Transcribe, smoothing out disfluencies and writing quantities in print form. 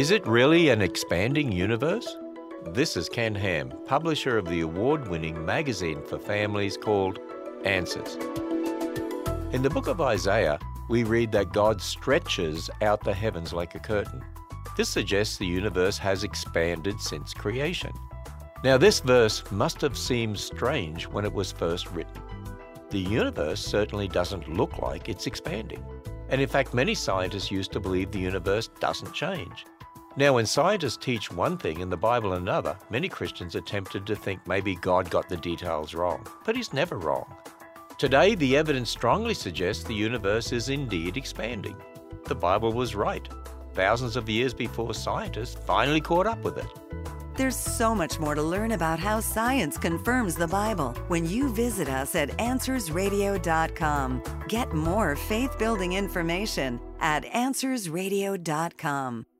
Is it really an expanding universe? This is Ken Ham, publisher of the award-winning magazine for families called Answers. In the book of Isaiah, we read that God stretches out the heavens like a curtain. This suggests the universe has expanded since creation. Now, this verse must have seemed strange when it was first written. The universe certainly doesn't look like it's expanding. And in fact, many scientists used to believe the universe doesn't change. Now, when scientists teach one thing and the Bible another, many Christians are tempted to think maybe God got the details wrong. But he's never wrong. Today, the evidence strongly suggests the universe is indeed expanding. The Bible was right, thousands of years before scientists finally caught up with it. There's so much more to learn about how science confirms the Bible when you visit us at AnswersRadio.com. Get more faith-building information at AnswersRadio.com.